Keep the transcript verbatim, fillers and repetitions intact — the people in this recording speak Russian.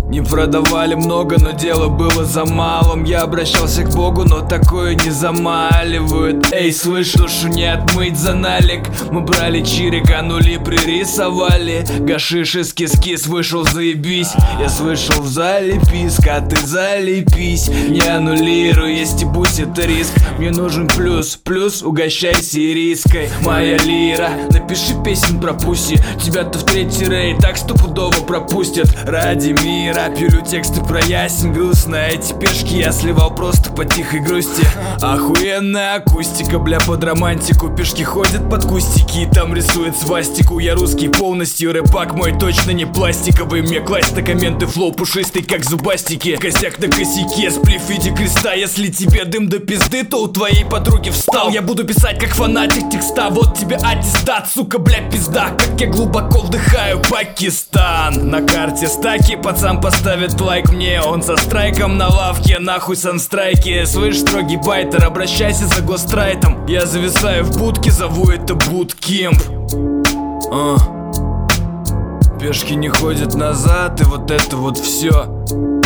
Не продавали много, но дело было за малым. Я обращался к Богу, но такое не замаливают. Эй, слышь, душу не отмыть за налик. Мы брали чирик, а нули пририсовали. Гашиш из кис-кис вышел, заебись. Я слышал в зале писк, а ты залепись. Не аннулируй, есть и бусь, это риск. Мне нужен плюс, плюс угощайся ириской. Моя лира, напиши песен про пуси. Тебя-то в третий рейд так стопудово пропустят. Ради мира пилю тексты про ясень грустно. Эти пешки я сливал просто по тихой грусти. Охуенная акустика, бля, под романтику. Пешки ходят под кустики и там рисует свастику. Я русский полностью, рэпак мой точно не пластиковый. Мне класть на комменты, флоу пушистый, как зубастики. Косяк на косяке, сплив в виде креста. Если тебе дым до пизды, то у твоей подруги встал. Я буду писать как фанатик текста. Вот тебе аттестат, сука, бля, пизда. Как я глубоко вдыхаю Пакистан. На карте стаки, пацан поставит лайк мне. Он со страйком на лавке, нахуй санстрайки. Слышь, строгий байтер, обращайся за гострайтом. Я зависаю в будке, зову это буткемп. а. Пешки не ходят назад, и вот это вот все.